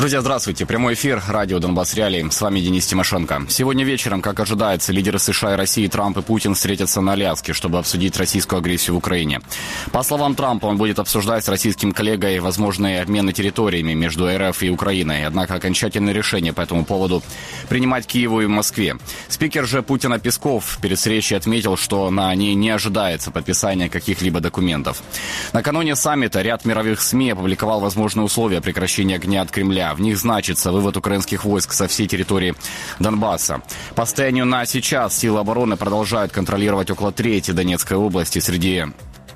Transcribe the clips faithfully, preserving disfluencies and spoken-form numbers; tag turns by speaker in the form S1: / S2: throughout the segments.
S1: Друзья, здравствуйте. Прямой эфир, радио «Донбасс Реалии». С вами Денис Тимошенко. Сегодня вечером, как ожидается, лидеры США и России Трамп и Путин встретятся на Аляске, чтобы обсудить российскую агрессию в Украине. По словам Трампа, он будет обсуждать с российским коллегой возможные обмены территориями между РФ и Украиной. Однако окончательное решение по этому поводу принимать Киеву и Москве. Спикер же Путина Песков перед встречей отметил, что на ней не ожидается подписания каких-либо документов. Накануне саммита ряд мировых СМИ опубликовал возможные условия прекращения огня от Кремля. В них значится вывод украинских войск со всей территории Донбасса. По состоянию на сейчас силы обороны продолжают контролировать около трети Донецкой области, среди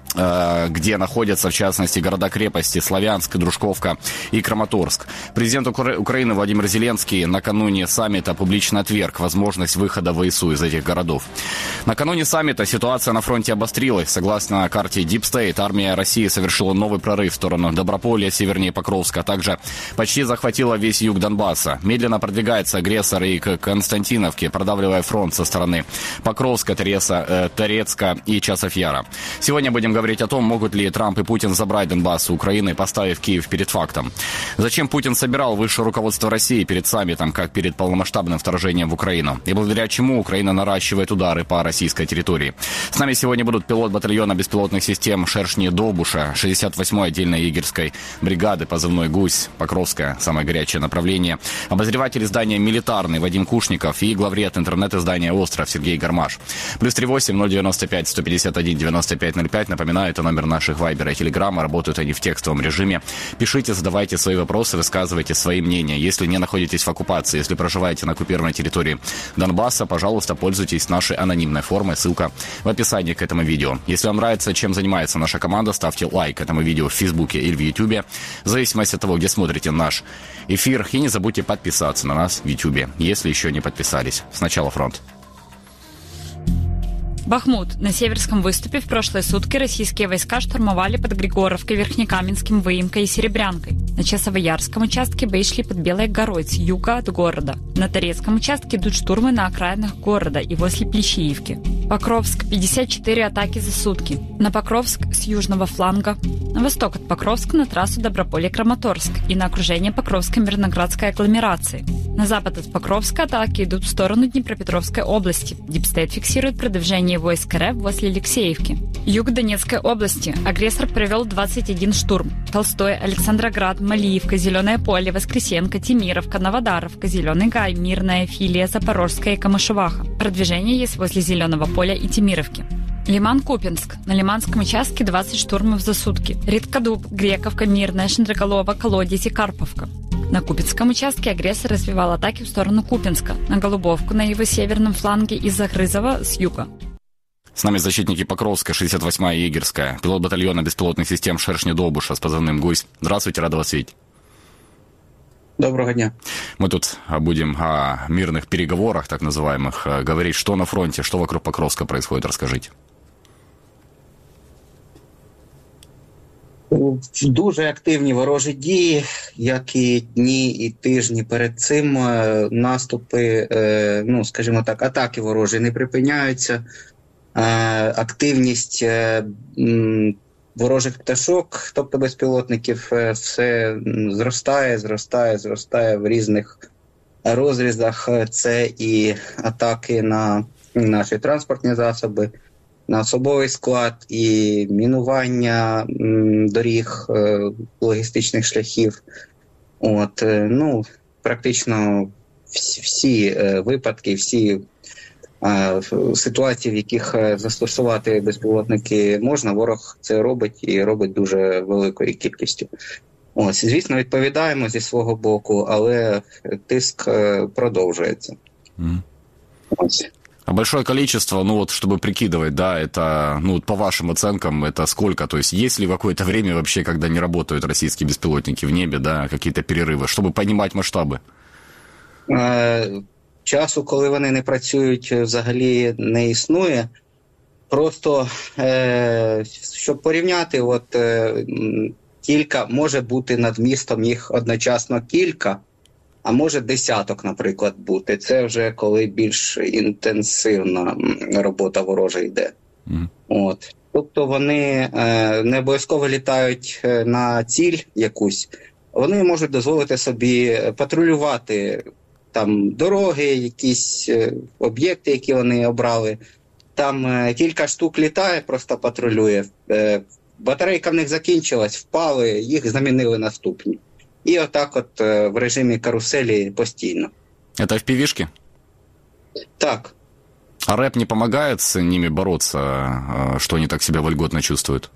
S1: где находятся, в частности, города-крепости Славянск, Дружковка и Краматорск. Президент Укра- Украины Владимир Зеленский накануне саммита публично отверг возможность выхода ВСУ из этих городов. Накануне саммита ситуация на фронте обострилась. Согласно карте Deep State, армия России совершила новый прорыв в сторону Доброполя, севернее Покровска, а также почти захватила весь юг Донбасса. Медленно продвигается агрессор и к Константиновке, продавливая фронт со стороны Покровска, Тереса, э, Торецка и Часов Яра. Сегодня будем говорить говорить о том, могут ли Трамп и Путин забрать Донбасс у Украины, поставив Киев перед фактом. Зачем Путин собирал высшее руководство России перед саммитом, как перед полномасштабным вторжением в Украину? И благодаря чему Украина наращивает удары по российской территории? С нами сегодня будут пилот батальона беспилотных систем «Шершни Довбуша», шестьдесят восьмой отдельной егерской бригады, позывной «Гусь», Покровское, самое горячее направление, обозреватель издания «Милитарный» Вадим Кушников и главред интернет-издания «Остров» Сергей Гармаш. Плюс три восемь ноль девяносто пять сто пятьдесят один девяносто пять ноль пять. Напоминаю, это номер наших вайбера и телеграмма. Работают они в текстовом режиме. Пишите, задавайте свои вопросы, высказывайте свои мнения. Если не находитесь в оккупации, если проживаете на оккупированной территории Донбасса, пожалуйста, пользуйтесь нашей анонимной формой. Ссылка в описании к этому видео. Если вам нравится, чем занимается наша команда, ставьте лайк этому видео в Фейсбуке или в Ютубе, в зависимости от того, где смотрите наш эфир. И не забудьте подписаться на нас в Ютубе, если еще не подписались. Сначала фронт.
S2: Бахмут. На северском выступе в прошлые сутки российские войска штурмовали под Григоровкой, Верхнекаменским, Выемкой и Серебрянкой. На Часовоярском участке бои шли под Белой горой с юга от города. На Торецком участке идут штурмы на окраинах города и возле Плещеевки. Покровск. пятьдесят четыре атаки за сутки. На Покровск с южного фланга. На восток от Покровска на трассу Доброполе-Краматорск и на окружение Покровской Мирноградской агломерации. На запад от Покровска атаки идут в сторону Днепропетровской области. Дипстейт фиксирует продвижение войск РФ возле Алексеевки. Юг Донецкой области. Агрессор провел двадцать один штурм. Толстой, Александроград, Малиевка, Зеленое поле, Воскресенко, Тимировка, Новодаровка, Зеленый гай, Мирная, Филия, Запорожская и Камышеваха. Продвижение есть возле Зеленого поля и Тимировки. Лиман-Купинск. На Лиманском участке двадцать штурмов за сутки. Редкодуб, Грековка, Мирная, Шендроголова, Колодец и Карповка. На Купинском участке агрессор развивал атаки в сторону Купинска, на Голубовку на его северном фланге и Загрызова с юга.
S1: С нами защитники Покровска, шестьдесят восьмая егерская, пилот батальона беспилотных систем «Шершни Довбуша» с позывным «Гусь». Здравствуйте, рада вас видеть.
S3: Доброго дня.
S1: Мы тут будем о мирных переговорах, так называемых, говорить, что на фронте, что вокруг Покровска происходит, расскажите.
S3: Дуже активні ворожі дії, як і дні, і тижні перед цим. Наступи, ну, скажімо так, атаки ворожі не припиняються. Активність ворожих пташок, тобто безпілотників, все зростає, зростає, зростає в різних розрізах. Це і атаки на наші транспортні засоби, на особовий склад, і мінування доріг, логістичних шляхів. От, ну, практично всі, всі випадки, всі ситуації, в яких застосувати безпілотники можна, ворог це робить і робить дуже великою кількістю. Ось, звісно, відповідаємо зі свого боку, але тиск продовжується. Mm. Ось.
S1: А большое количество, ну вот, чтобы прикидывать, да, это, ну, по вашим оценкам, это сколько? То есть есть ли какое-то время вообще, когда не работают российские беспилотники в небе, да, какие-то перерывы, чтобы понимать масштабы?
S3: Е- часу, коли вони не працюють, взагалі не існує. Просто, е- щоб порівняти, от е- кілька, може бути над містом їх одночасно кілька, а може десяток, наприклад, бути. Це вже коли більш інтенсивна робота ворожа йде. Mm. От. Тобто вони е, не обов'язково літають на ціль якусь, вони можуть дозволити собі патрулювати там дороги, якісь об'єкти, які вони обрали. Там кілька штук літає, просто патрулює. Батарейка в них закінчилась, впали, їх замінили наступні. І отак от в режимі каруселі постійно.
S1: Это эф пі ві-шки?
S3: Так.
S1: А рэп не помогает с ними бороться, что они так себя вольготно чувствуют?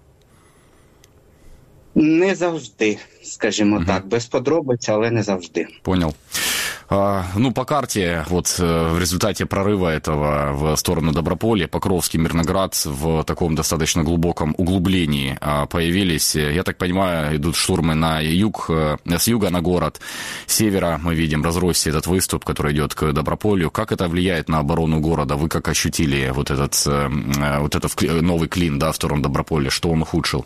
S3: Не завжди, скажімо угу. так. Без подробиць, але не завжди.
S1: Понял. А, ну, по карте, вот в результате прорыва этого в сторону Доброполья, Покровский, Мирноград в таком достаточно глубоком углублении появились. Я так понимаю, идут штурмы на юг, с юга на город. С севера мы видим, разросся этот выступ, который идет к Доброполью. Как это влияет на оборону города? Вы как ощутили вот этот, вот этот новый клин, да, в сторону Доброполья? Что он ухудшил?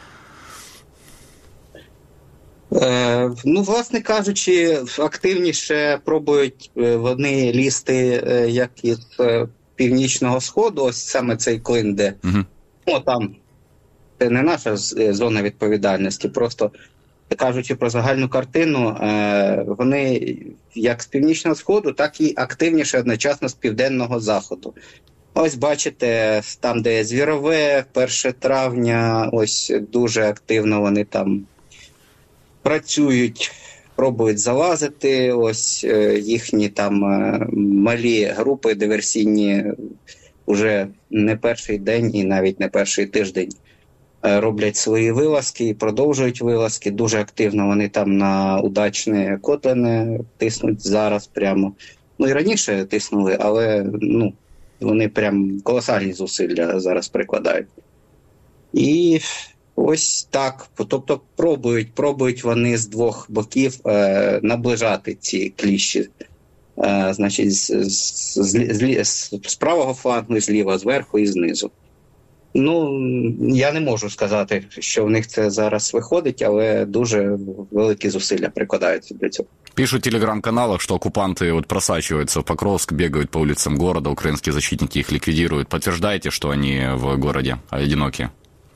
S3: Е, ну, власне кажучи, активніше пробують вони лізти як із північного сходу, ось саме цей клин, де, uh-huh. ну, там, це не наша зона відповідальності, просто кажучи про загальну картину, е, вони як з північного сходу, так і активніше одночасно з південного заходу. Ось бачите, там, де Звірове, перше травня, ось дуже активно вони там працюють, пробують залазити, ось їхні там малі групи диверсійні вже не перший день і навіть не перший тиждень роблять свої вилазки і продовжують вилазки. Дуже активно вони там на Удачне, Котлине тиснуть зараз прямо. Ну і раніше тиснули, але ну, вони прям колосальні зусилля зараз прикладають. І ось так. Тобто пробують, пробують вони з двох боків е, наближати ці кліщі. Е, значить, з, з, з, з, з правого флангу, зліва, зверху і знизу. Ну, я не можу сказати, що в них це зараз виходить, але дуже великі зусилля прикладаються для цього.
S1: Пишут в телеграм-каналах, что оккупанты вот просачиваются в Покровск, бегают по улицам города, украинские защитники их ликвидируют. Подтверждаете, что они в городе одиноки?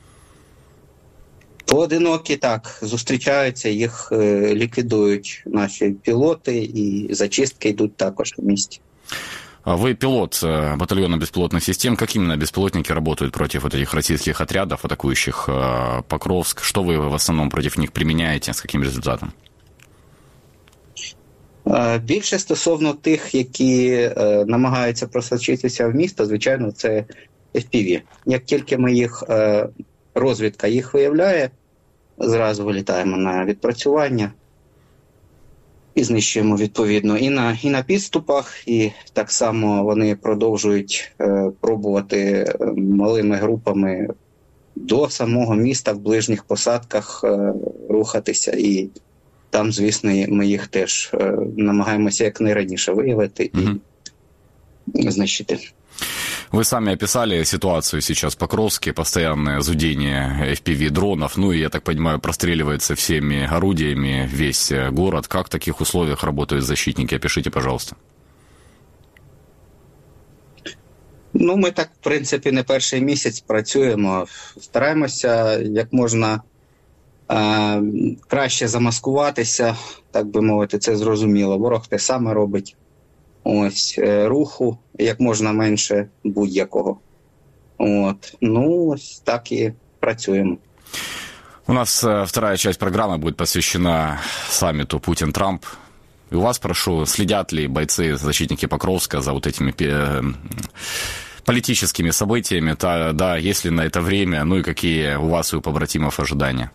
S3: Поодинокі, так, зустрічаються, їх е, ліквідують наші пілоти, і зачистки йдуть також в місті.
S1: Вы пилот батальона беспилотных систем. Как именно беспилотники работают против вот этих российских отрядов, атакующих Покровск? Что вы в основном против них применяете? С каким результатом?
S3: Більше стосовно тих, які е, намагаються просочитися в місто, звичайно, це еф пі ві. Як тільки ми їх, е, розвідка їх виявляє, зразу вилітаємо на відпрацювання і знищуємо відповідно і на, і на підступах, і так само вони продовжують е, пробувати е, малими групами до самого міста в ближніх посадках е, рухатися. І там, звісно, ми їх теж е, намагаємося якнайраніше виявити і угу. знищити.
S1: Вы сами описали ситуацию сейчас в Покровске, постоянное зудение эф пи ви-дронов, ну и, я так понимаю, простреливается всеми орудиями весь город. Как в таких условиях работают защитники? Опишите, пожалуйста.
S3: Ну, ми так, в принципі, не перший місяць працюємо. Стараємося як можна е- краще замаскуватися, так би мовити, це зрозуміло. Ворог те саме робить. Ось, руху як можна менше будь-якого. От. Ну, ось так і працюємо.
S1: У нас вторая часть программы будет посвящена саммиту Путин-Трамп. И у вас, прошу, следят ли бойцы, защитники Покровска за вот этими политическими событиями? Да, да, есть ли на это время? Ну и какие у вас и у побратимов ожидания?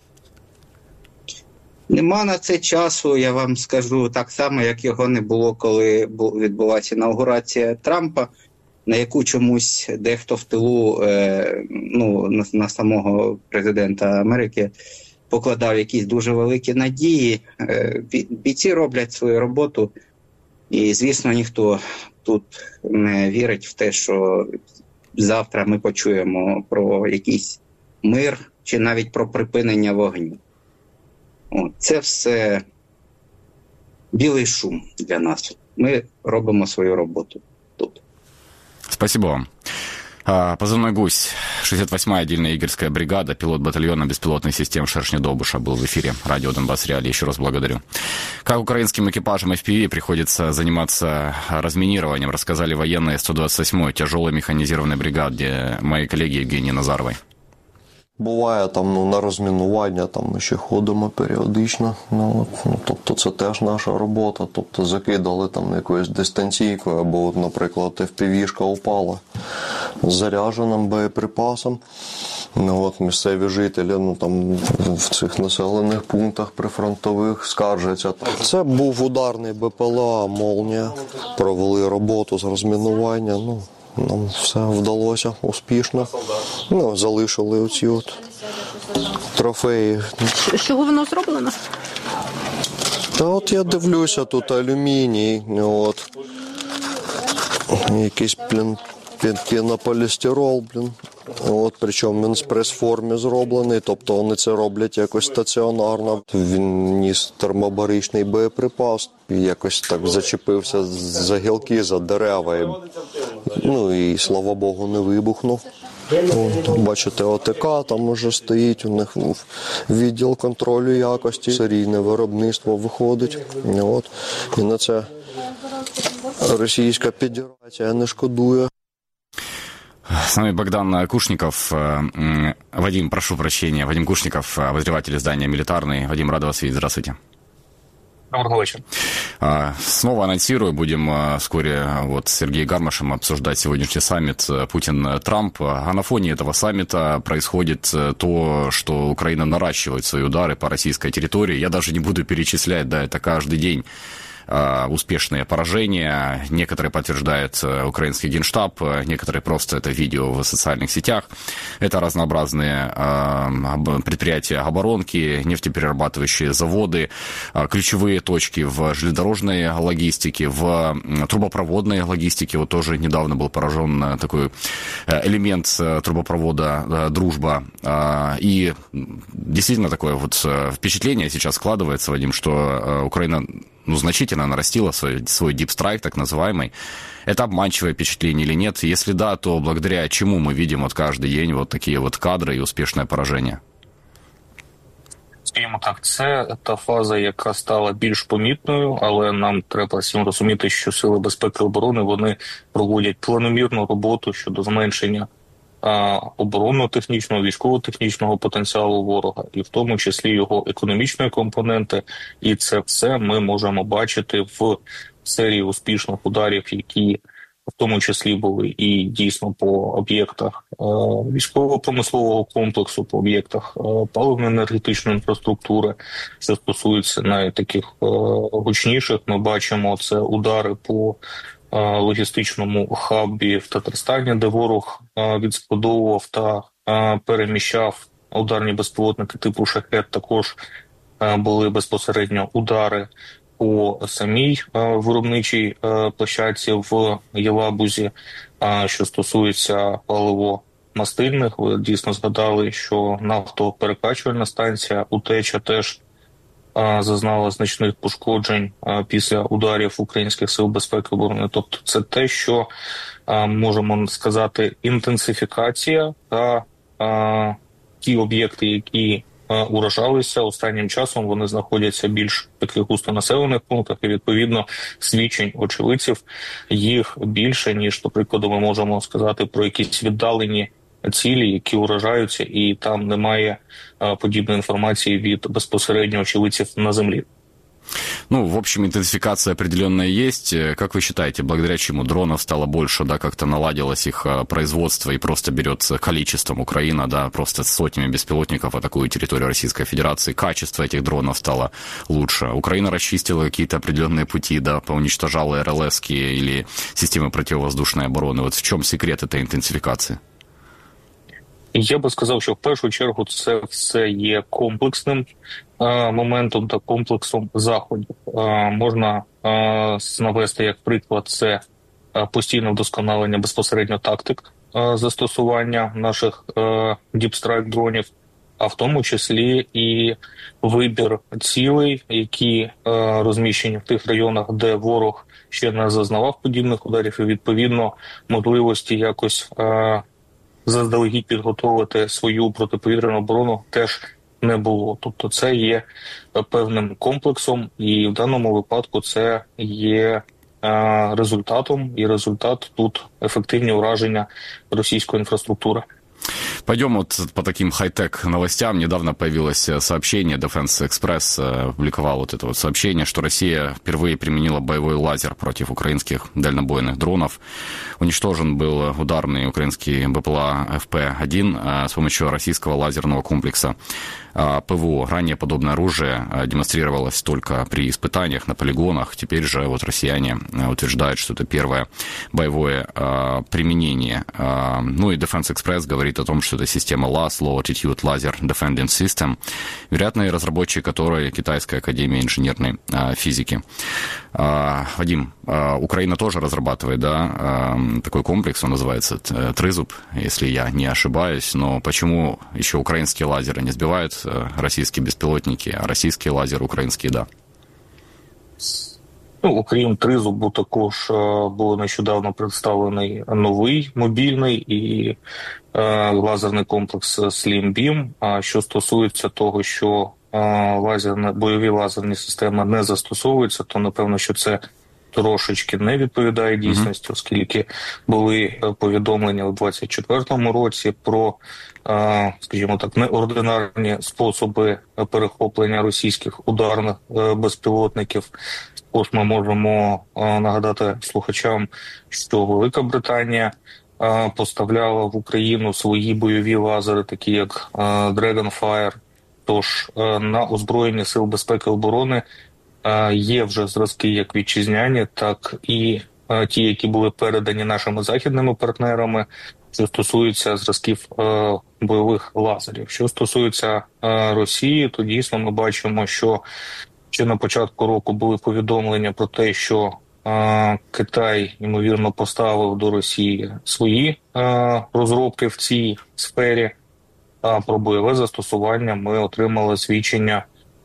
S3: Нема на це часу, я вам скажу, так само, як його не було, коли відбулася інаугурація Трампа, на яку чомусь дехто в тилу е, ну, на, на самого президента Америки покладав якісь дуже великі надії. Е, бійці роблять свою роботу, і, звісно, ніхто тут не вірить в те, що завтра ми почуємо про якийсь мир чи навіть про припинення вогню. О, це все білий шум для нас. Ми робимо свою роботу тут.
S1: Спасибо вам. Позывной «Гусь», шестьдесят восьмая отдельная егерская бригада, пилот батальона беспилотных систем Шершня-Добуша был в эфире радио «Донбасс Реалии». Еще раз благодарю. Как украинским экипажам эф пи ви приходится заниматься разминированием, рассказали военные сто двадцать восьмой тяжелой механизированной бригады моей коллеги Евгении Назаровой.
S4: Буває там ну, на розмінування, там ми ще ходимо періодично, ну, от, ну, тобто це теж наша робота, тобто закидали там якоюсь дистанційкою, або, от, наприклад, еф пі ві-шка упала з зарядженим боєприпасом. Ну, от, місцеві жителі ну, там, в цих населених пунктах прифронтових скаржаться. Це був ударний бе пе ел а «Молнія», провели роботу з розмінування, ну, нам все вдалося успішно. Ну, залишили оці от трофеї.
S5: З чого воно зроблено?
S4: Та от я дивлюся, тут алюміній, от, якийсь, блін, пінополістирол, блін. От, причому він з прес-формі зроблений, тобто вони це роблять якось стаціонарно. Він ніс термобаричний боєприпас, якось так зачепився за гілки, за дерева, і, ну і, слава Богу, не вибухнув. От, бачите, о те ка там уже стоїть, у них відділ контролю якості, серійне виробництво виходить. От, і на це Російська Федерація не шкодує.
S1: С нами Богдан Кушников. Вадим, прошу прощения, Вадим Кушников, обозреватель издания «Милитарный». Вадим, рад вас видеть. Здравствуйте.
S6: Доброго вечера.
S1: Снова анонсирую, будем вскоре вот с Сергеем Гармашем обсуждать сегодняшний саммит Путин-Трамп. А на фоне этого саммита происходит то, что Украина наращивает свои удары по российской территории. Я даже не буду перечислять, да, это каждый день успешные поражения. Некоторые подтверждает украинский генштаб, некоторые просто это видео в социальных сетях. Это разнообразные предприятия оборонки, нефтеперерабатывающие заводы, ключевые точки в железнодорожной логистике, в трубопроводной логистике. Вот тоже недавно был поражен такой элемент трубопровода «Дружба». И действительно такое вот впечатление сейчас складывается, Вадим, что Украина ну, значительно нарастила свой, свой дипстрайк, так называемый. Это обманчивое впечатление или нет? Если да, то благодаря чему мы видим вот каждый день вот такие вот кадри і успішне пораження?
S6: Скажімо так, це та фаза, яка стала більш помітною, але нам треба всім розуміти, що Сили безпеки і оборони, вони проводять планомірну роботу щодо зменшення оборонно-технічного, військово-технічного потенціалу ворога, і в тому числі його економічної компоненти. І це все ми можемо бачити в серії успішних ударів, які в тому числі були і дійсно по об'єктах військово-промислового комплексу, по об'єктах паливно-енергетичної інфраструктури. Що стосується навіть таких гучніших, ми бачимо це удари по логістичному хабі в Татарстані, де ворог відскладовував та переміщав ударні безпілотники типу «Шахед». Також були безпосередньо удари по самій виробничій площадці в Єлабузі. Що стосується паливо-мастильних, ви дійсно згадали, що нафтоперекачувальна станція «Утеча» теж зазнала значних пошкоджень після ударів українських сил безпеки і оборони. Тобто це те, що, можемо сказати, інтенсифікація та а, ті об'єкти, які а, уражалися останнім часом, вони знаходяться більш в таких густонаселених пунктах, і, відповідно, свідчень очевидців їх більше, ніж, до прикладу, ми можемо сказати про якісь віддалені цілі, які уражаються, і там немає а, подібної інформації від безпосередньо очевидців на землі.
S1: Ну, в общем, интенсификация определенная есть. Как вы считаете, благодаря чему дронов стало больше, да, как-то наладилось их производство и просто берется количеством Украина, да, просто сотнями беспилотников атакует территорию Российской Федерации, качество этих дронов стало лучше. Украина расчистила какие-то определенные пути, да, поуничтожала эр эл эски или системы противовоздушной обороны. Вот в чем секрет этой интенсификации?
S6: Я би сказав, що в першу чергу це все є комплексним а, моментом та комплексом заходів. А, можна а, навести як приклад це а, постійне вдосконалення безпосередньо тактик а, застосування наших діпстрайк-дронів, а в тому числі і вибір цілей, які а, розміщені в тих районах, де ворог ще не зазнавав подібних ударів, і відповідно можливості якось а, заздалегідь підготовити свою протиповітряну оборону теж не було. Тобто це є певним комплексом, і в даному випадку це є результатом, и результат тут эффективные уражения российской инфраструктуры.
S1: Пойдем вот по таким хай-тек новостям. Недавно появилось сообщение, Defense Express опубликовал вот это вот сообщение, что Россия впервые применила боевой лазер против украинских дальнобойных дронов. Уничтожен был ударный украинский БПЛА эф пэ один с помощью российского лазерного комплекса ПВО. Ранее подобное оружие демонстрировалось только при испытаниях на полигонах. Теперь же вот россияне утверждают, что это первое боевое применение. Ну и Defense Express говорит о том, что это система ЛАС, Low Altitude Laser Defending System, вероятно, и разработчик которой Китайская академия инженерной физики. Вадим, Украина тоже разрабатывает, да, такой комплекс, он называется Тризуб, если я не ошибаюсь, но почему еще украинские лазеры не сбивают российские беспилотники, а российские лазеры украинские, да?
S6: Ну, окрім Тризубу, також був нещодавно представлений новий мобільний і е, лазерний комплекс Slim Beam. А що стосується того, що е, лазерні, бойові лазерні системи не застосовуються, то напевно, що це трошечки не відповідає дійсності, оскільки були повідомлення у двадцять четвертому році про, е, скажімо так, неординарні способи перехоплення російських ударних е, безпілотників. Також ми можемо а, нагадати слухачам, що Велика Британія а, поставляла в Україну свої бойові лазери, такі як а, Dragonfire. Тож а, на озброєнні Сил безпеки і оборони а, є вже зразки як вітчизняні, так і а, ті, які були передані нашими західними партнерами, що стосуються зразків а, бойових лазерів. Що стосується а, Росії, то дійсно ми бачимо, що ще на початку року були повідомлення про те, що е, Китай, ймовірно, поставив до Росії свої е, розробки в цій сфері, а про бойове застосування ми отримали свідчення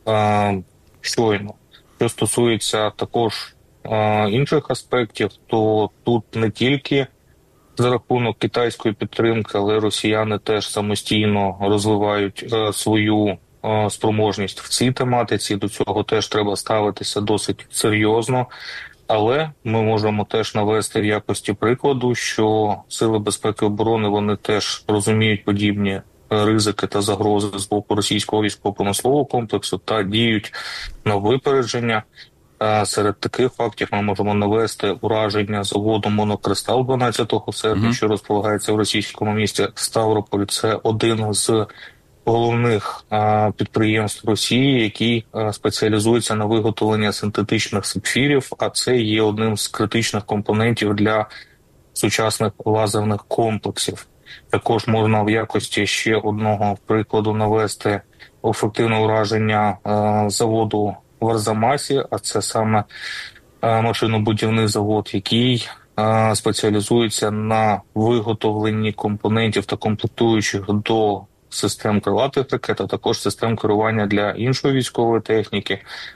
S6: е, щойно. Що стосується також е, інших аспектів, то тут не тільки за рахунок китайської підтримки, але росіяни теж самостійно розвивають е, свою спроможність в цій тематиці. До цього теж треба ставитися досить серйозно. Але ми можемо теж навести в якості прикладу, що Сили безпеки і оборони, вони теж розуміють подібні ризики та загрози з боку російського військово-промислового комплексу та діють на випередження. Серед таких фактів ми можемо навести ураження заводу «Монокристал» дванадцятого серпня, mm-hmm. що розполагається в російському місті Ставрополь. Це один з головних а, підприємств Росії, які а, спеціалізуються на виготовленні синтетичних сапфірів, а це є одним з критичних компонентів для сучасних лазерних комплексів. Також можна в якості ще одного прикладу навести ефективне ураження а, заводу в Арзамасі, а це саме а, машинобудівний завод, який а, спеціалізується на виготовленні компонентів та комплектуючих до систем крилатих ракет, а також систем керування для іншої військової техніки.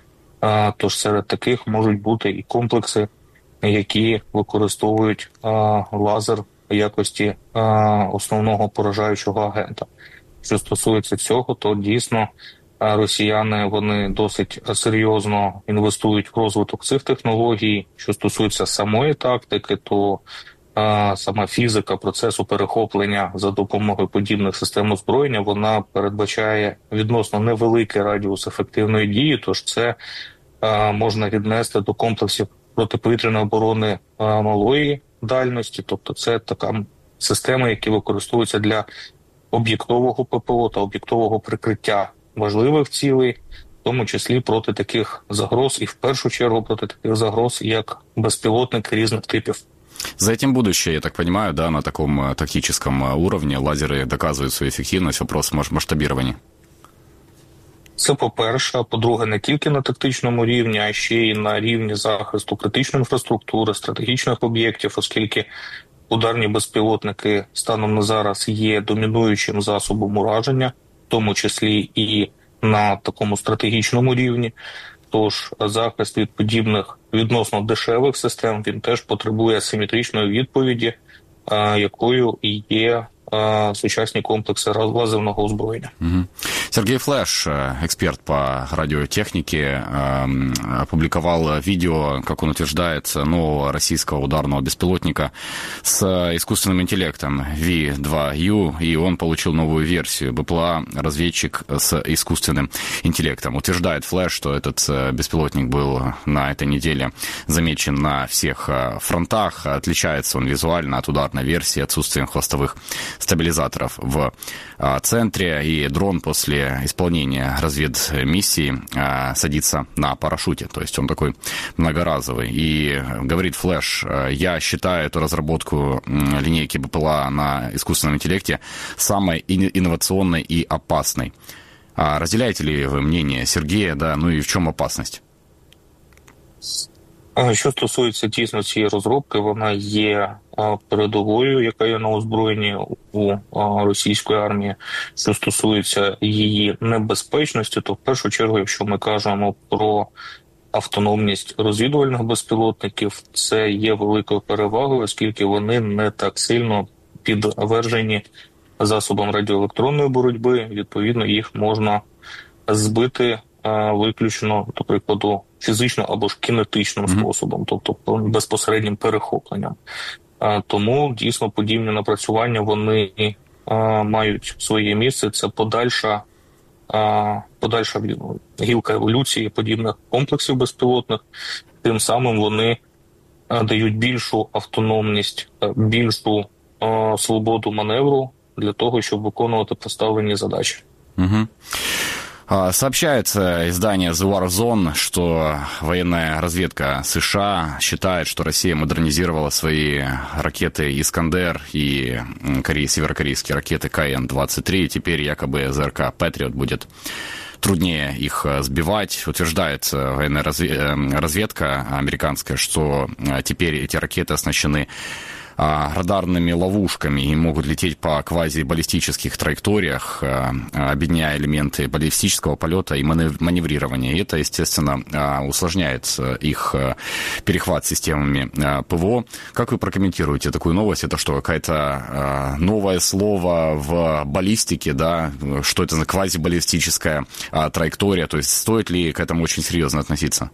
S6: А, тож серед таких можуть бути і комплекси, які використовують а, лазер в якості а, основного поражаючого агента. Що стосується цього, то дійсно а, росіяни вони досить серйозно інвестують в розвиток цих технологій. Що стосується самої тактики, то а, сама фізика процесу перехоплення за допомогою подібних систем озброєння, вона передбачає відносно невеликий радіус ефективної дії, тож це а, можна віднести до комплексів протиповітряної оборони а, малої дальності, тобто це така система, які використовуються для об'єктового ППО та об'єктового прикриття важливих цілей, в тому числі проти таких загроз і в першу чергу проти таких загроз, як безпілотники різних типів.
S1: За этим будущее, я так понимаю, да, на таком тактическом уровне лазеры доказывают свою эффективность, вопрос масштабирования.
S6: Це по-перше. По-друге, не тільки на тактичному рівні, а ще й на рівні захисту критичної інфраструктури, стратегічних об'єктів, оскільки ударні безпілотники станом на зараз є домінуючим засобом ураження, в тому числі і на такому стратегічному рівні. Тож захист від подібних відносно дешевих систем, він теж потребує асиметричної відповіді, якою і є е, сучасні комплекси лазерного озброєння.
S1: Угу. Сергей Флеш, эксперт по радиотехнике, опубликовал видео, как он утверждает, нового российского ударного беспилотника с искусственным интеллектом ви два ю, и он получил новую версию БПЛА-разведчик с искусственным интеллектом. Утверждает Флеш, что этот беспилотник был на этой неделе замечен на всех фронтах. Отличается он визуально от ударной версии отсутствием хвостовых стабилизаторов в центре, и дрон после исполнения разведмиссии садится на парашюте, то есть он такой многоразовый. И говорит Флеш: я считаю эту разработку линейки БПЛА на искусственном интеллекте самой инновационной и опасной. Разделяете ли ви мнение Сергія, да, ну і в чому опасність?
S6: Що стосується дійсно цієї розробки, вона є передовою, яка є на озброєнні у російської армії. Що стосується її небезпечності, то в першу чергу, якщо ми кажемо про автономність розвідувальних безпілотників, це є великою перевагою, оскільки вони не так сильно підвержені засобам радіоелектронної боротьби. Відповідно, їх можна збити виключно, до прикладу, фізично або ж кінетичним mm-hmm. способом, тобто безпосереднім перехопленням. Тому, дійсно, подібні напрацювання, вони мають своє місце. Це подальша, подальша гілка еволюції подібних комплексів безпілотних. Тим самим вони дають більшу автономність, більшу свободу маневру для того, щоб виконувати поставлені задачі.
S1: Угу. Сообщается издание The War Zone, что военная разведка США считает, что Россия модернизировала свои ракеты «Искандер» и северокорейские ракеты Ка Эн двадцать три, и теперь якобы ЗРК «Патриот» будет труднее их сбивать. Утверждается военная разведка американская, что теперь эти ракеты оснащены радарными ловушками и могут лететь по квазибаллистических траекториях, объединяя элементы баллистического полета и маневрирования. И это, естественно, усложняет их перехват системами ПВО. Как вы прокомментируете такую новость? Это что, какое-то новое слово в баллистике, да? Что это за квазибаллистическая траектория? То есть стоит ли к этому очень серьезно относиться?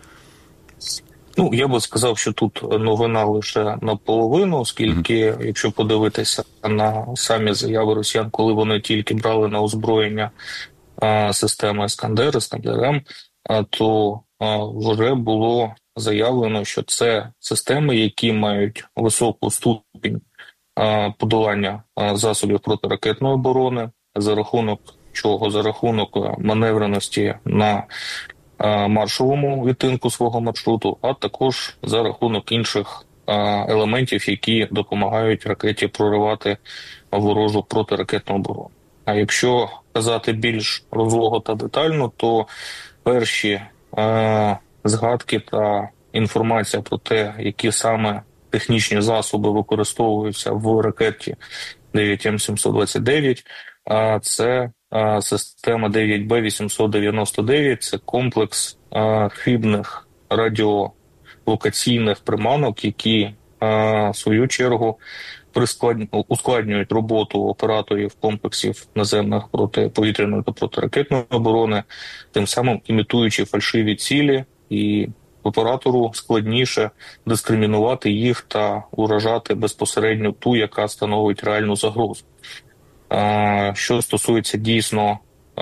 S6: Ну, я би сказав, що тут новина лише наполовину, оскільки, mm-hmm. якщо подивитися на самі заяви росіян, коли вони тільки брали на озброєння а, системи «Іскандер», «Іскандер-М», а, то а, вже було заявлено, що це системи, які мають високу ступінь а, подолання а, засобів протиракетної оборони, за рахунок чого? За рахунок маневреності на маршовому відтинку свого маршруту, а також за рахунок інших елементів, які допомагають ракеті проривати ворожу протиракетну оборону. А якщо казати більш розлого та детально, то перші е, згадки та інформація про те, які саме технічні засоби використовуються в ракеті дев'ять Ем сімсот двадцять дев'ять, а це система дев'ять Бе вісімсот дев'яносто дев'ять, це комплекс а, хибних радіолокаційних приманок, які, а, в свою чергу, ускладнюють роботу операторів комплексів наземних протиповітряної та протиракетної оборони, тим самим імітуючи фальшиві цілі, і оператору складніше дискримінувати їх та уражати безпосередньо ту, яка становить реальну загрозу. Що стосується дійсно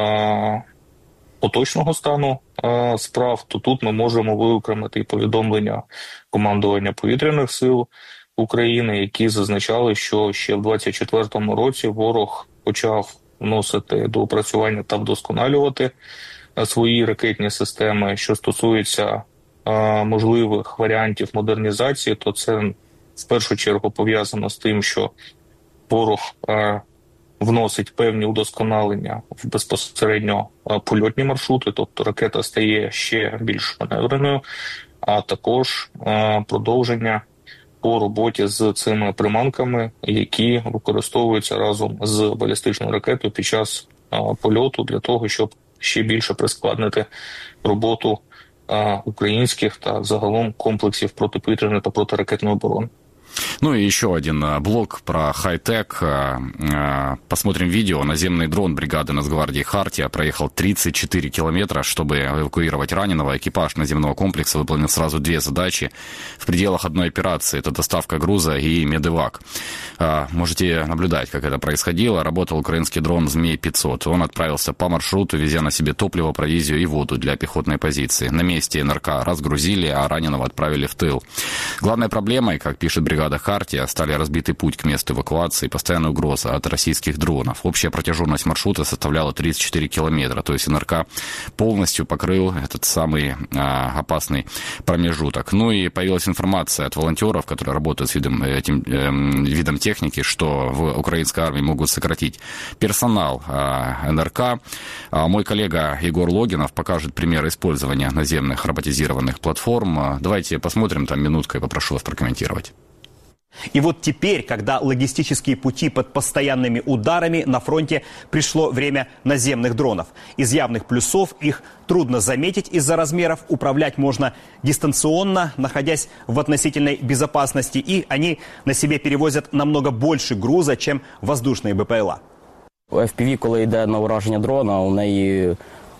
S6: поточного стану справ, то тут ми можемо виокремити і повідомлення командування повітряних сил України, які зазначали, що ще в двадцять четвертому році ворог почав вносити до опрацювання та вдосконалювати свої ракетні системи. Що стосується можливих варіантів модернізації, то це в першу чергу пов'язано з тим, що ворог вносить певні удосконалення в безпосередньо польотні маршрути, тобто ракета стає ще більш маневреною, а також продовження по роботі з цими приманками, які використовуються разом з балістичною ракетою під час польоту для того, щоб ще більше прискладнити роботу українських та загалом комплексів протиповітряної та протиракетної оборони.
S1: Ну и еще один блок про хай-тек. Посмотрим видео. Наземный дрон бригады Нацгвардии «Хартия» проехал тридцать четыре километра, чтобы эвакуировать раненого. Экипаж наземного комплекса выполнил сразу две задачи в пределах одной операции. Это доставка груза и медэвак. Можете наблюдать, как это происходило. Работал украинский дрон «Змей пятьсот». Он отправился по маршруту, везя на себе топливо, провизию и воду для пехотной позиции. На месте эн эр ка разгрузили, а раненого отправили в тыл. Главной проблемой, как пишет бригада «Хартия», стали разбитый путь к месту эвакуации и постоянная угроза от российских дронов. Общая протяженность маршрута составляла тридцать четыре километра, то есть эн эр ка полностью покрыл этот самый а, опасный промежуток. Ну и появилась информация от волонтеров, которые работают с видом, этим э, видом техники, что в украинской армии могут сократить персонал а, эн эр ка. А мой коллега Егор Логинов покажет пример использования наземных роботизированных платформ. Давайте посмотрим, там минутка, и попрошу вас прокомментировать.
S7: И вот теперь, когда логистические пути под постоянными ударами, на фронте пришло время наземных дронов. Из явных плюсов их трудно заметить из-за размеров, управлять можно дистанционно, находясь в относительной безопасности, и они на себе перевозят намного больше груза, чем воздушные бэ пе ел а.
S8: еф пі ві, коли йде на ураження дрона, у неї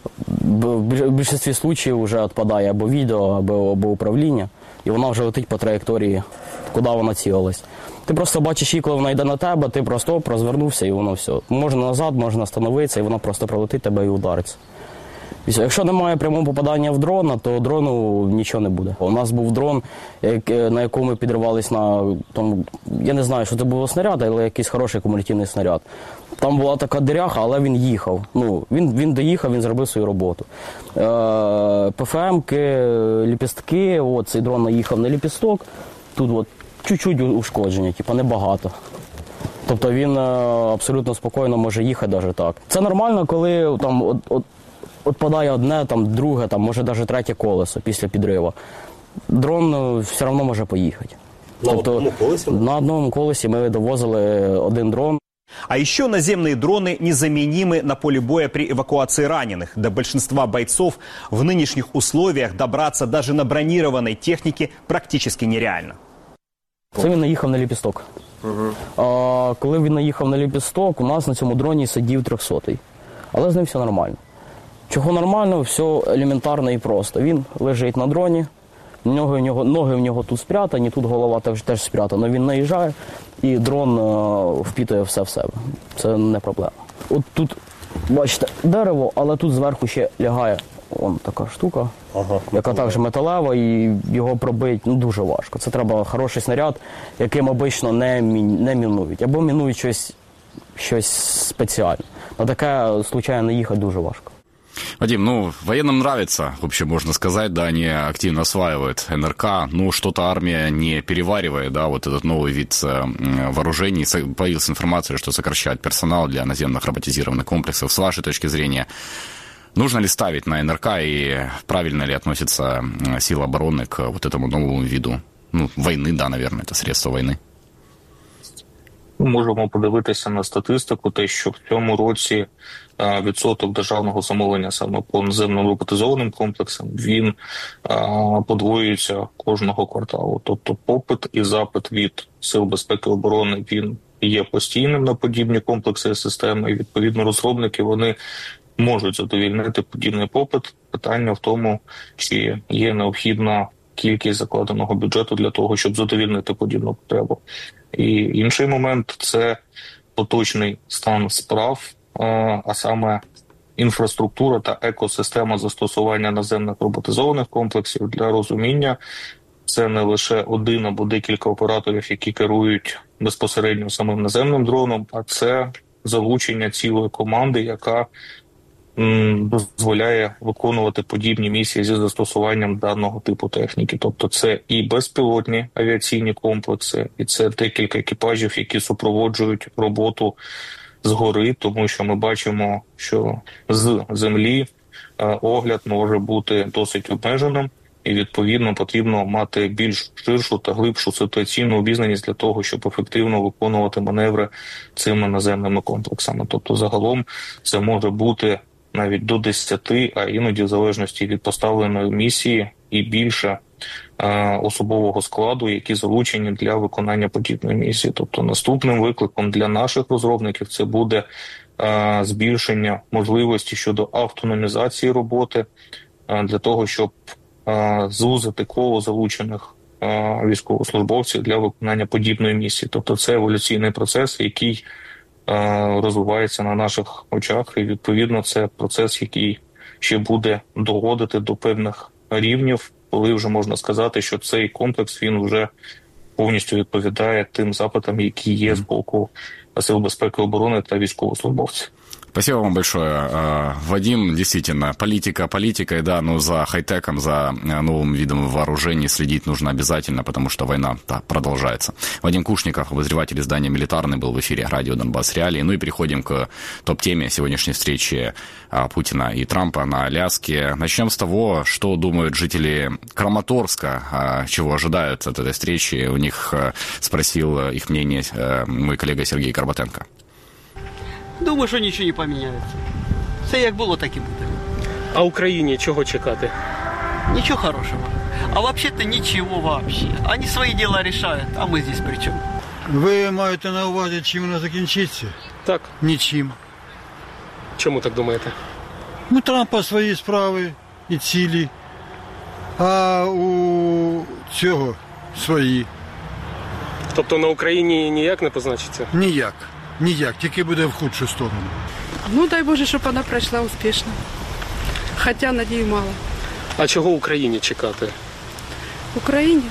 S8: в більшості случаїв вже відпадає або відео, або, або управління, і вона вже летить по траєкторії, куди вона цілилась. Ти просто бачиш її, коли вона йде на тебе, ти просто оп, розвернувся, і воно все. Можна назад, можна остановитися, і вона просто пролетить тебе і удариться. Якщо немає прямого попадання в дрона, то дрону нічого не буде. У нас був дрон, на якому ми підривались на, тому, я не знаю, що це був снаряд, але якийсь хороший кумулятивний снаряд. Там була така диряха, але він їхав. Ну, він, він доїхав, він зробив свою роботу. Е, пе еф емки, ліпістки, от, цей дрон наїхав на ліпісток, тут от, чуть-чуть ушкодження, типу небагато. Тобто він абсолютно спокійно може їхати навіть так. Це нормально, коли там от, от, відпадає одне, там, друге, там, може навіть третє колесо після підриву. Дрон все одно може поїхати.
S7: На
S8: тобто,
S7: одному колесі?
S8: На одному колесі ми довозили один дрон.
S7: А еще наземные дроны незаменимы на поле боя при эвакуации раненых. До большинства бойцов в нынешних условиях добраться даже на бронированной технике практически нереально.
S8: Це він наїхав на ліпісток. Угу. А коли він наїхав на ліпісток, у нас на цьому дроні сидів трьохсотий. Але з ним все нормально. Чого нормально? Все елементарно і просто. Він лежить на дроні, ноги в нього, ноги в нього тут спрятані, тут голова теж, теж спрятана. Він наїжджає і дрон е, впітує все в себе. Це не проблема. От тут, бачите, дерево, але тут зверху ще лягає вон така штука, ага, яка також металева, і його пробити ну, дуже важко. Це треба хороший снаряд, яким обично не, не мінують. Або мінують щось, щось спеціальне. На таке, случайно, їхати дуже важко.
S1: Вадим, ну, военным нравится, в общем, можно сказать, да, они активно осваивают эн эр ка, ну, что-то армия не переваривает, да, вот этот новый вид вооружений. Появилась информация, что сокращает персонал для наземных роботизированных комплексов. С вашей точки зрения, нужно ли ставить на эн эр ка и правильно ли относится сила обороны к вот этому новому виду, ну, войны, да, наверное, это средство войны?
S6: Ми можемо подивитися на статистику, те, що в цьому році відсоток державного замовлення саме по наземним роботизованим комплексам, він подвоюється кожного кварталу. Тобто попит і запит від Сил безпеки і оборони, він є постійним на подібні комплекси і системи, і відповідно розробники, вони можуть задовільнити подібний попит. Питання в тому, чи є необхідна кількість закладеного бюджету для того, щоб задовільнити подібну потребу. І інший момент – це поточний стан справ, а саме інфраструктура та екосистема застосування наземних роботизованих комплексів. Для розуміння, це не лише один або декілька операторів, які керують безпосередньо самим наземним дроном, а це залучення цілої команди, яка дозволяє виконувати подібні місії зі застосуванням даного типу техніки. Тобто це і безпілотні авіаційні комплекси, і це декілька екіпажів, які супроводжують роботу згори, тому що ми бачимо, що з землі огляд може бути досить обмеженим, і відповідно потрібно мати більш ширшу та глибшу ситуаційну обізнаність для того, щоб ефективно виконувати маневри цими наземними комплексами. Тобто загалом це може бути навіть до десяти, а іноді в залежності від поставленої місії і більше особового складу, які залучені для виконання подібної місії. Тобто наступним викликом для наших розробників це буде збільшення можливості щодо автономізації роботи, для того, щоб звузити коло залучених військовослужбовців для виконання подібної місії. Тобто це еволюційний процес, який розвивається на наших очах, і відповідно це процес, який ще буде доводити до певних рівнів, коли вже можна сказати, що цей комплекс, він вже повністю відповідає тим запитам, які є з боку Сил безпеки і оборони та військовослужбовців.
S1: Спасибо вам большое, Вадим. Действительно, политика политикой, да, но за хай-теком, за новым видом вооружений следить нужно обязательно, потому что война да, продолжается. Вадим Кушников, обозреватель издания «Милитарный», был в эфире радио «Донбасс Реалии». Ну и переходим к топ-теме сегодняшней встречи Путина и Трампа на Аляске. Начнем с того, что думают жители Краматорска, чего ожидают от этой встречи. У них спросил их мнение мой коллега Сергей Карбатенко.
S9: Думаю, що нічого не поміняється. Все як було, так і буде.
S10: А Україні чого чекати?
S9: Нічого хорошого. А взагалі-то нічого вообще. Вони свої діла рішають, а ми здесь при чому?
S11: Ви маєте на увазі, чим воно закінчиться?
S10: Так.
S11: Нічим.
S10: Чому так думаєте?
S11: У Трампа свої справи і цілі, а у цього свої.
S10: Тобто на Україні ніяк не позначиться?
S11: Ніяк. Ніяк, тільки буде в худшу сторону.
S5: Ну, дай Боже, щоб вона пройшла успішно. Хоча надії мало.
S10: А чого Україні чекати?
S5: Україні?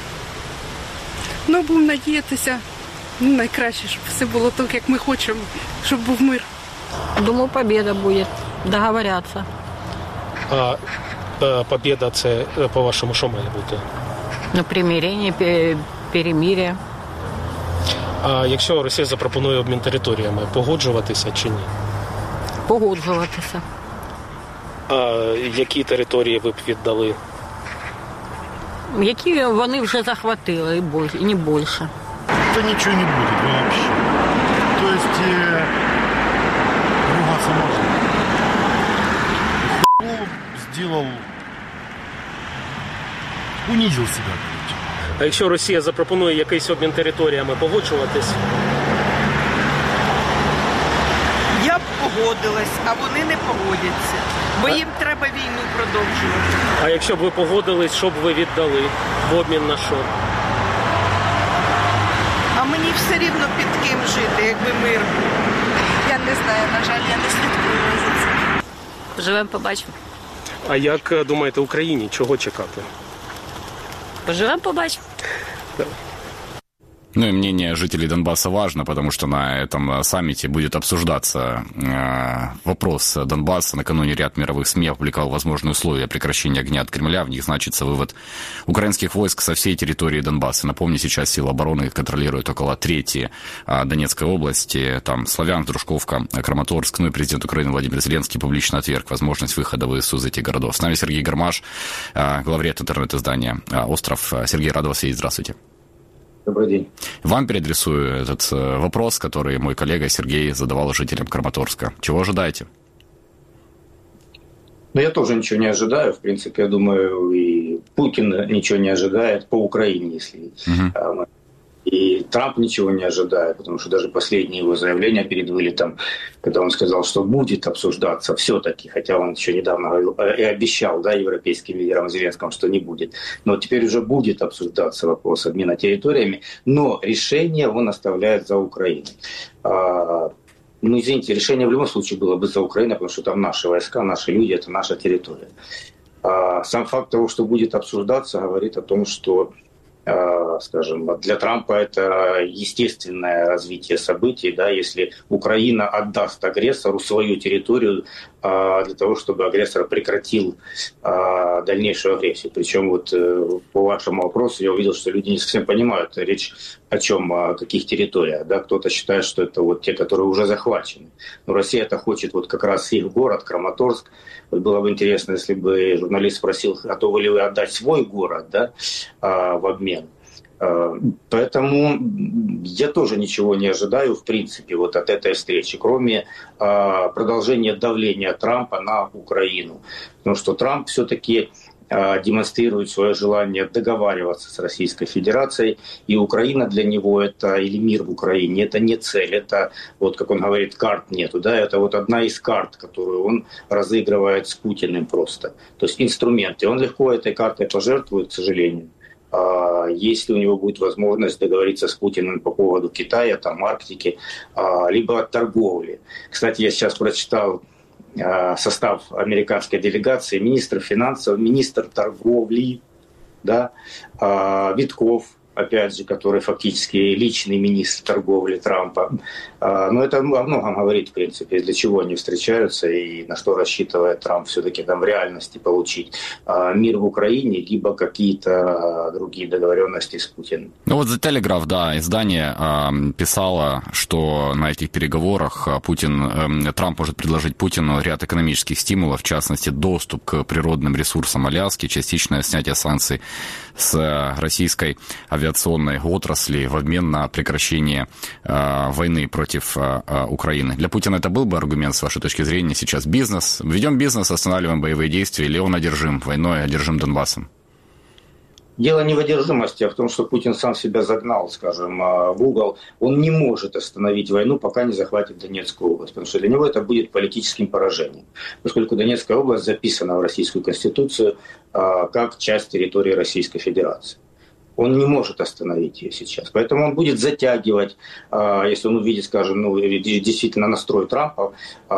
S5: Ну, будемо надіятися, ну, найкраще, щоб все було так, як ми хочемо, щоб був мир.
S12: Думаю, победа буде, договоряться.
S10: А е, победа це, по-вашому, що має бути?
S12: Ну, примирення, перемир'я.
S10: А якщо Росія запропонує обмін територіями, погоджуватися чи ні?
S12: Погоджуватися.
S10: А які території ви б віддали?
S12: Які вони вже захватили, і не більше.
S11: То нічого не буде взагалі. Тобто, е, ругатися можна. Хуй зробив, унизив себе.
S10: А якщо Росія запропонує якийсь обмін територіями, погоджуватись?
S13: Я б погодилась, а вони не погодяться. Бо їм треба війну продовжувати.
S10: А якщо б ви погодились, що б ви віддали в обмін на що?
S13: А мені все рівно під ким жити, якби мир був. Я не знаю, на жаль, я не слідкую за цим.
S12: Живемо, побачимо.
S10: А як думаєте, Україні чого чекати?
S12: Поживем, побачим.
S1: Ну и мнение жителей Донбасса важно, потому что на этом саммите будет обсуждаться э, вопрос Донбасса. Накануне ряд мировых СМИ опубликовал возможные условия прекращения огня от Кремля. В них значится вывод украинских войск со всей территории Донбасса. Напомню, сейчас силы обороны контролируют около трети э, Донецкой области. Там Славянск, Дружковка, Краматорск. Ну и президент Украины Владимир Зеленский публично отверг возможность выхода ВСУ из этих городов. С нами Сергей Гармаш, э, главред интернет-издания «Остров». Сергей, рад вас видеть. Здравствуйте.
S14: Добрый день.
S1: Вам переадресую этот вопрос, который мой коллега Сергей задавал жителям Краматорска. Чего ожидаете?
S14: Ну, я тоже ничего не ожидаю. В принципе, я думаю, и Путин ничего не ожидает по Украине, если... Uh-huh. И Трамп ничего не ожидает, потому что даже последние его заявления перед вылетом, когда он сказал, что будет обсуждаться все-таки, хотя он еще недавно говорил и обещал, да, европейским лидерам Зеленскому, что не будет. Но теперь уже будет обсуждаться вопрос обмена территориями, но решение он оставляет за Украиной. А, ну, извините, решение в любом случае было бы за Украиной, потому что там наши войска, наши люди, это наша территория. А сам факт того, что будет обсуждаться, говорит о том, что, скажем, для Трампа это естественное развитие событий, да, если Украина отдаст агрессору свою территорию для того, чтобы агрессор прекратил дальнейшую агрессию. Причем вот по вашему вопросу я увидел, что люди не совсем понимают речь о чем, о каких территориях. Да? Кто-то считает, что это вот те, которые уже захвачены. Но Россия это хочет вот как раз их город, Краматорск. Вот было бы интересно, если бы журналист спросил, готовы ли вы отдать свой город, да, в обмен. Поэтому я тоже ничего не ожидаю, в принципе, вот от этой встречи, кроме продолжения давления Трампа на Украину. Потому что Трамп все-таки демонстрирует свое желание договариваться с Российской Федерацией, и Украина для него это, или мир в Украине, это не цель, это, вот как он говорит, карт нету, да, это вот одна из карт, которую он разыгрывает с Путиным просто, то есть инструмент, и он легко этой картой пожертвует, к сожалению. Если у него будет возможность договориться с Путиным по поводу Китая, там, Арктики, либо торговли. Кстати, я сейчас прочитал состав американской делегации: министр финансов, министр торговли, да, Витков, опять же, который фактически личный министр торговли Трампа. Но это о многом говорит, в принципе, для чего они встречаются и на что рассчитывает Трамп все-таки там в реальности получить мир в Украине, либо какие-то другие договоренности с Путиным.
S1: Ну вот The Telegraph, да, издание э, писало, что на этих переговорах Путин, э, Трамп может предложить Путину ряд экономических стимулов, в частности, доступ к природным ресурсам Аляски, частичное снятие санкций с российской авиационной отрасли в обмен на прекращение э, войны против э, Украины. Для Путина это был бы аргумент, с вашей точки зрения, сейчас бизнес? Ведем бизнес, останавливаем боевые действия, или он одержим войной, одержим Донбассом?
S14: Дело не в одержимости, а в том, что Путин сам себя загнал, скажем, в угол. Он не может остановить войну, пока не захватит Донецкую область, потому что для него это будет политическим поражением, поскольку Донецкая область записана в Российскую Конституцию как часть территории Российской Федерации. Он не может остановить ее сейчас. Поэтому он будет затягивать, если он увидит, скажем, ну, действительно настрой Трампа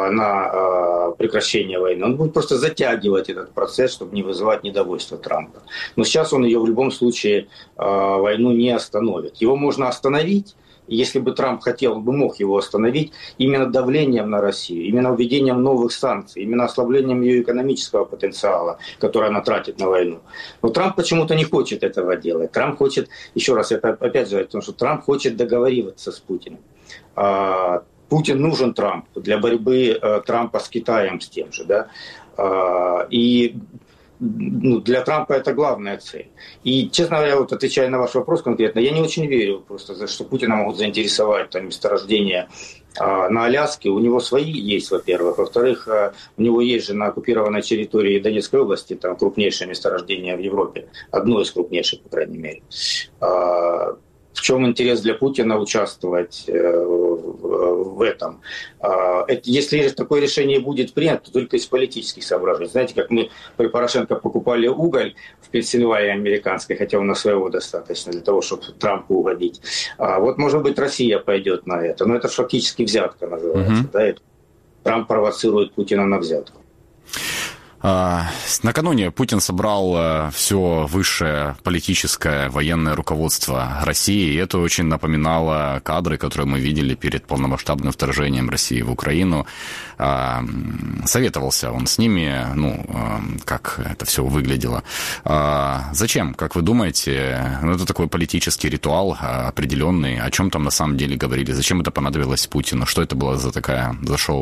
S14: на прекращение войны, он будет просто затягивать этот процесс, чтобы не вызывать недовольство Трампа. Но сейчас он ее в любом случае, войну не остановит. Его можно остановить. Если бы Трамп хотел, бы мог его остановить именно давлением на Россию, именно введением новых санкций, именно ослаблением ее экономического потенциала, который она тратит на войну. Но Трамп почему-то не хочет этого делать. Трамп хочет, еще раз, это опять же, потому что Трамп хочет договариваться с Путиным. Путин нужен Трампу для борьбы Трампа с Китаем, с тем же, да. И ну, для Трампа это главная цель. И, честно говоря, вот отвечая на ваш вопрос конкретно, я не очень верю просто, что Путина могут заинтересовать там месторождения а, на Аляске. У него свои есть, во-первых. Во-вторых, а, у него есть же на оккупированной территории Донецкой области там крупнейшее месторождение в Европе. Одно из крупнейших, по крайней мере. А, в чем интерес для Путина участвовать э, в этом? А, это, если такое решение будет принято, то только из политических соображений. Знаете, как мы при Порошенко покупали уголь в Пенсильвании американской, хотя у нас своего достаточно для того, чтобы Трампу угодить. А, вот, может быть, Россия пойдет на это, но это фактически взятка называется. Mm-hmm. Да? Трамп провоцирует Путина на взятку.
S1: Накануне Путин собрал все высшее политическое военное руководство России, и это очень напоминало кадры, которые мы видели перед полномасштабным вторжением России в Украину. Советовался он с ними, ну, как это все выглядело. Зачем, как вы думаете, ну, это такой политический ритуал определенный, о чем там на самом деле говорили, зачем это понадобилось Путину, что это было за такая, за шоу?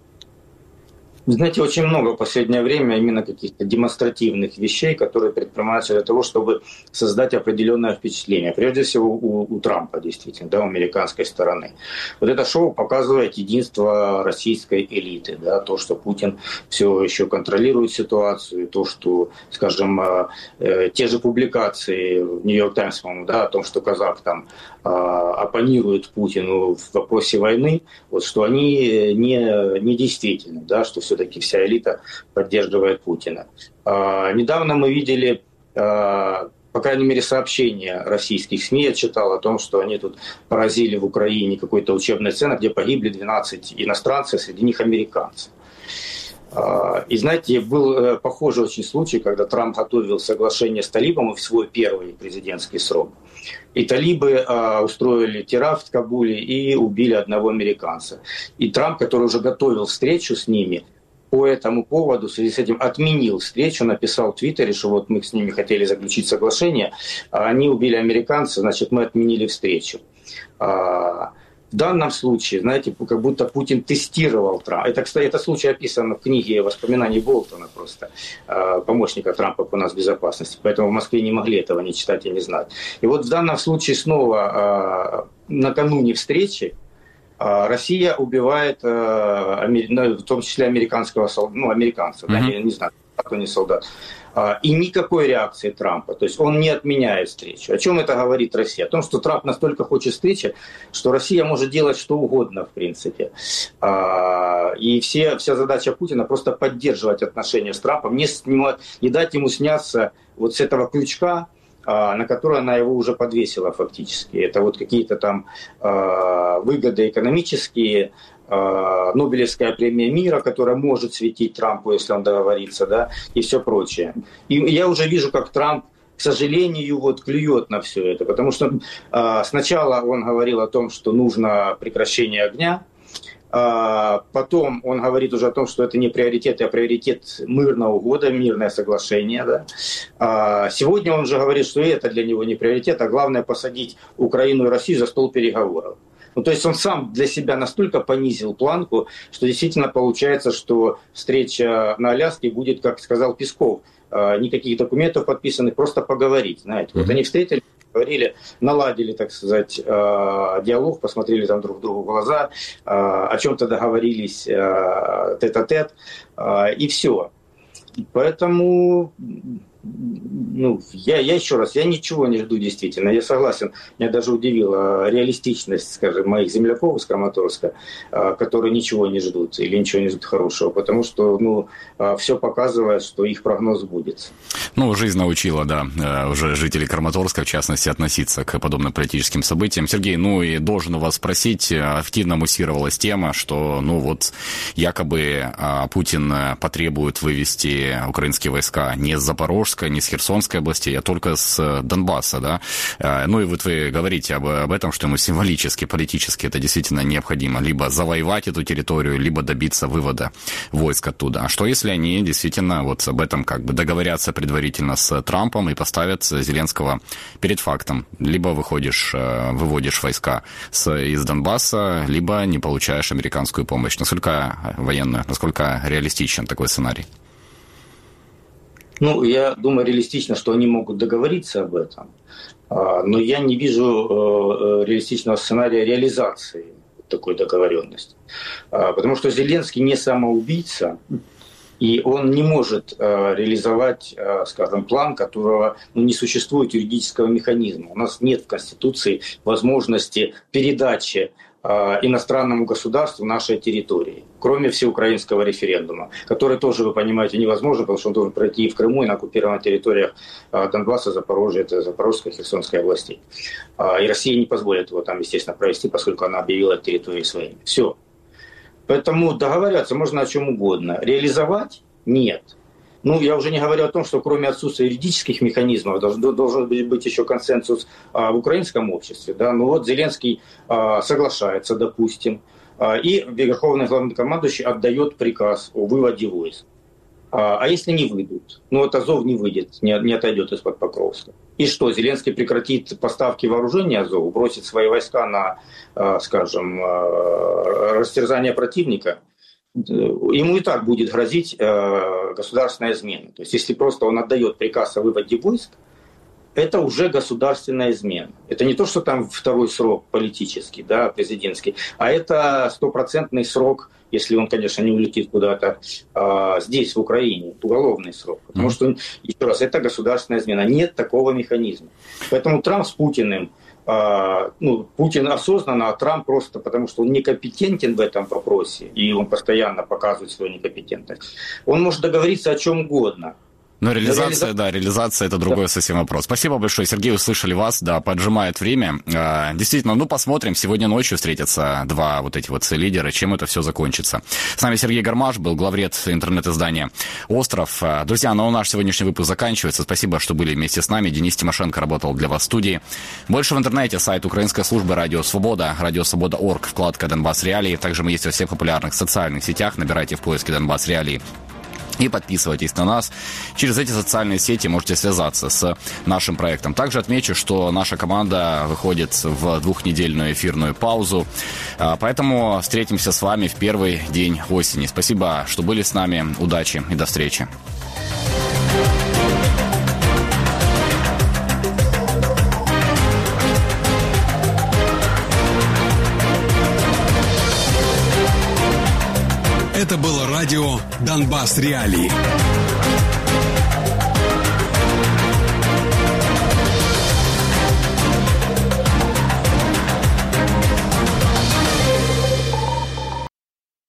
S14: Знаете, очень много в последнее время именно каких-то демонстративных вещей, которые предпринимаются для того, чтобы создать определенное впечатление. Прежде всего у, у Трампа, действительно, да, у американской стороны. Вот это шоу показывает единство российской элиты, да, то, что Путин все еще контролирует ситуацию, то, что, скажем, э, те же публикации в Нью-Йорк Таймс, да, о том, что казак там э, оппонирует Путину в вопросе войны, вот, что они не, не действительны, да, что все все-таки вся элита поддерживает Путина. А, недавно мы видели, а, по крайней мере, сообщения российских СМИ, я читал о том, что они тут поразили в Украине какой-то учебный центр, где погибли двенадцать иностранцев, среди них американцы. А, и знаете, был похожий очень случай, когда Трамп готовил соглашение с талибами в свой первый президентский срок. И талибы а, устроили теракт в Кабуле и убили одного американца. И Трамп, который уже готовил встречу с ними, по этому поводу, в связи с этим, отменил встречу, написал в Твиттере, что вот мы с ними хотели заключить соглашение, а они убили американца, значит, мы отменили встречу. А, в данном случае, знаете, как будто Путин тестировал Трампа. Это, кстати, это случай описан в книге «Воспоминаний Болтона», просто помощника Трампа по нацбезопасности. Поэтому в Москве не могли этого не читать и не знать. И вот в данном случае снова накануне встречи Россия убивает, в том числе американского, ну, американца, mm-hmm. да, не, не знаю, кто не солдат. И никакой реакции Трампа. То есть он не отменяет встречу. О чем это говорит Россия? О том, что Трамп настолько хочет встречи, что Россия может делать что угодно, в принципе. И все, вся задача Путина просто поддерживать отношения с Трампом, не, снимать, не дать ему сняться вот с этого крючка, на который она его уже подвесила фактически. Это вот какие-то там выгоды экономические, Нобелевская премия мира, которая может светить Трампу, если он договорится, да, и все прочее. И я уже вижу, как Трамп, к сожалению, вот клюет на все это, потому что э, сначала он говорил о том, что нужно прекращение огня, э, потом он говорит уже о том, что это не приоритет, а приоритет мирного года, мирное соглашение. Да. Э, сегодня он же говорит, что и это для него не приоритет, а главное посадить Украину и Россию за стол переговоров. Ну, то есть он сам для себя настолько понизил планку, что действительно получается, что встреча на Аляске будет, как сказал Песков, никаких документов подписанных, просто поговорить. Знаете. Mm-hmm. Вот они встретились, поговорили, наладили, так сказать, диалог, посмотрели там друг другу в глаза, о чем-то договорились тет-а-тет, и все. Поэтому... Ну, я, я еще раз, я ничего не жду действительно, я согласен, меня даже удивила реалистичность, скажем, моих земляков из Краматорска, которые ничего не ждут или ничего не ждут хорошего, потому что, ну, все показывает, что их прогноз будет.
S1: Ну, жизнь научила, да, уже жителей Краматорска, в частности, относиться к подобным политическим событиям. Сергей, ну и должен у вас спросить, активно муссировалась тема, что, ну вот, якобы Путин потребует вывести украинские войска не с Запорожска, не с Херсонской области, а только с Донбасса, да. Ну и вот вы говорите об, об этом, что ему символически, политически это действительно необходимо. Либо завоевать эту территорию, либо добиться вывода войск оттуда. А что если они действительно вот об этом как бы договорятся предварительно с Трампом и поставят Зеленского перед фактом? Либо выходишь, выводишь войска с, из Донбасса, либо не получаешь американскую помощь. Насколько военную, насколько реалистичен такой сценарий?
S14: Ну, я думаю, реалистично, что они могут договориться об этом, но я не вижу реалистичного сценария реализации такой договоренности. Потому что Зеленский не самоубийца, и он не может реализовать, скажем, план, которого ну, не существует юридического механизма. У нас нет в Конституции возможности передачи иностранному государству нашей территории, кроме всеукраинского референдума, который тоже, вы понимаете, невозможно, потому что он должен пройти и в Крыму, и на оккупированных территориях Донбасса, Запорожья, это Запорожской, Херсонской областей. И Россия не позволит его там, естественно, провести, поскольку она объявила территории своими. Все. Поэтому договариваться можно о чем угодно. Реализовать – нет. Ну, я уже не говорю о том, что кроме отсутствия юридических механизмов должен, должен быть еще консенсус а, в украинском обществе. Да? Ну вот Зеленский а, соглашается, допустим, а, и Верховный главнокомандующий отдает приказ о выводе войск. А, а если не выйдут? Ну вот Азов не выйдет, не, не отойдет из-под Покровска. И что, Зеленский прекратит поставки вооружения Азову, бросит свои войска на, а, скажем, а, растерзание противника? Ему и так будет грозить э, государственная измена. То есть, если просто он отдает приказ о выводе войск, это уже государственная измена. Это не то, что там второй срок политический, да, президентский, а это стопроцентный срок, если он, конечно, не улетит куда-то э, здесь, в Украине, уголовный срок. Потому что, еще раз, это государственная измена. Нет такого механизма. Поэтому Трамп с Путиным, ну, Путин осознанно, а Трамп просто потому, что он некомпетентен в этом вопросе, и он постоянно показывает свою некомпетентность. Он может договориться о чем угодно.
S1: Но реализация, реализация, да, реализация – это другой да. совсем вопрос. Спасибо большое, Сергей, услышали вас, да, поджимает время. Действительно, ну, посмотрим, сегодня ночью встретятся два вот эти вот лидера, чем это все закончится. С нами Сергей Гармаш был, главред интернет-издания «Остров». Друзья, ну, наш сегодняшний выпуск заканчивается. Спасибо, что были вместе с нами. Денис Тимошенко работал для вас в студии. Больше в интернете, сайт украинской службы «Радио Свобода», радио свобода точка орг, вкладка «Донбасс Реалии». Также мы есть во всех популярных социальных сетях. Набирайте в поиске «Донбасс Реалии». И подписывайтесь на нас. Через эти социальные сети можете связаться с нашим проектом. Также отмечу, что наша команда выходит в двухнедельную эфирную паузу. Поэтому встретимся с вами в первый день осени. Спасибо, что были с нами. Удачи и до встречи.
S15: Это было радио «Донбасс Реалии».